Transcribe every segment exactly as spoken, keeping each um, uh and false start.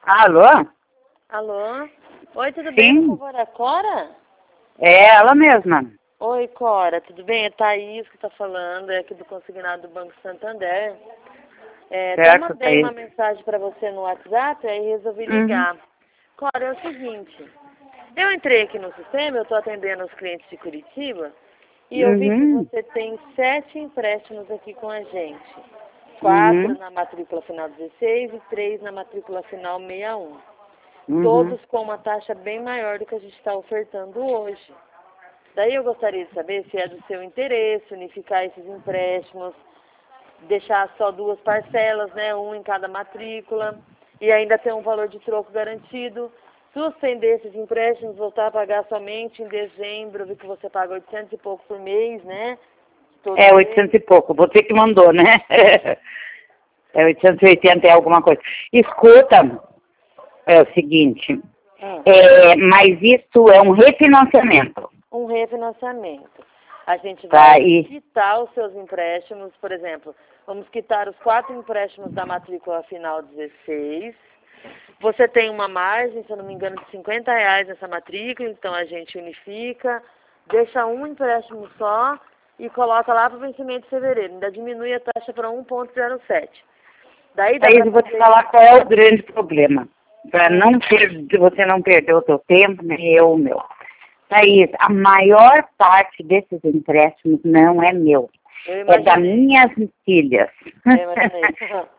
Alô? Alô? Oi, tudo Sim. bem? Por favor, a Cora? É ela mesma. Oi, Cora, tudo bem? É Thaís que está falando, é aqui do consignado do Banco Santander. É, até Certo, mandei uma Thaís. mensagem para você no WhatsApp, aí resolvi Uhum. ligar. Cora, é o seguinte, eu entrei aqui no sistema, eu estou atendendo os clientes de Curitiba, e eu vi que Uhum. você tem sete empréstimos aqui com a gente. Quatro Uhum. na matrícula final dezesseis e três na matrícula final sessenta e um. Uhum. Todos com uma taxa bem maior do que a gente está ofertando hoje. Daí eu gostaria de saber se é do seu interesse unificar esses empréstimos, deixar só duas parcelas, né, um em cada matrícula, e ainda ter um valor de troco garantido. Suspender esses empréstimos, voltar a pagar somente em dezembro, vi que você paga oitocentos e pouco por mês, né? Todo É mês. oitocentos e pouco. Você que mandou, né? É oitocentos e oitenta e alguma coisa. Escuta, é o seguinte. Hum. É, mas isso é um refinanciamento. Um refinanciamento. A gente Tá? vai E, quitar os seus empréstimos, por exemplo, vamos quitar os quatro empréstimos da matrícula final dezesseis. Você tem uma margem, se eu não me engano, de cinquenta reais nessa matrícula, então a gente unifica, deixa um empréstimo só e coloca lá para o vencimento de fevereiro. Ainda diminui a taxa para um vírgula zero sete. Daí dá Thaís, para eu vou te fazer. falar qual é o grande problema. Para Hum, não ter, você não perder o seu tempo, nem eu o meu. Thaís, a maior parte desses empréstimos não é meu. eu É das imaginei. minhas filhas. Eu imaginei.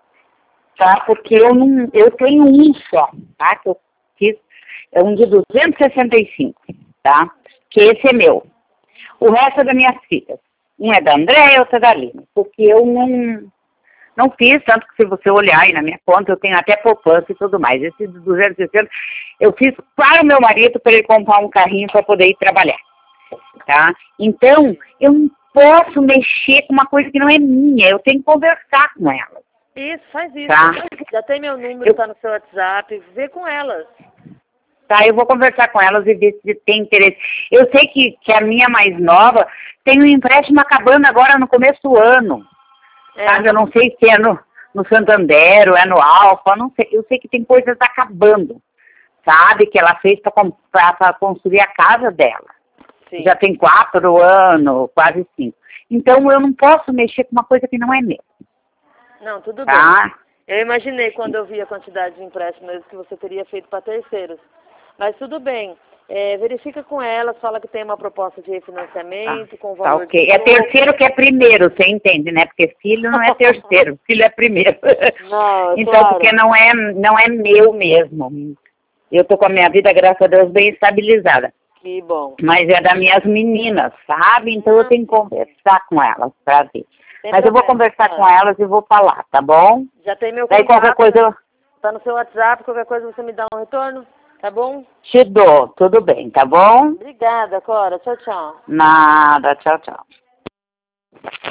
Tá? Porque eu não, eu tenho um só, tá? Que eu fiz, é um de duzentos e sessenta e cinco, tá? Que esse é meu. O resto é das minhas filhas. Um é da André e outro é da Lina. Porque eu não, não fiz, tanto que se você olhar aí na minha conta, eu tenho até poupança e tudo mais. Esse de duzentos e sessenta, eu fiz para o meu marido, para ele comprar um carrinho para poder ir trabalhar, tá? Então, eu não posso mexer com uma coisa que não é minha, eu tenho que conversar com ela. Isso, faz isso. Tá? Já tem meu número, Eu, tá no seu WhatsApp, vê com elas. tá, eu vou conversar com elas e ver se tem interesse. Eu sei que, que a minha mais nova tem um empréstimo acabando agora no começo do ano. É, Sabe? Eu não sei se é no, no Santander ou é no Alfa, não sei. Eu sei que tem coisas acabando, sabe? Que ela fez para construir a casa dela. sim. Já tem quatro anos, quase cinco. Então eu não posso mexer com uma coisa que não é minha. Não, tudo bem. Tá? Eu imaginei quando eu vi a quantidade de empréstimos que você teria feito para terceiros. Mas tudo bem. É, verifica com elas, fala que tem uma proposta de refinanciamento Tá, com tá valor de ok. É troco. terceiro que é primeiro, você entende, né? Porque filho não é terceiro, filho é primeiro. Não, Então, claro. porque não é, não é meu mesmo. Eu tô com a minha vida, graças a Deus, bem estabilizada. Que bom. Mas é das minhas meninas, sabe? Então eu tenho que conversar com elas pra ver. Tem Mas eu vou problema, conversar claro. com elas e vou falar, tá bom? Já tem meu Daí qualquer contato, coisa eu tá no seu WhatsApp, qualquer coisa você me dá um retorno, tá bom? te dou, tudo bem, tá bom? Obrigada, Cora. Tchau, tchau. Nada, tchau, tchau.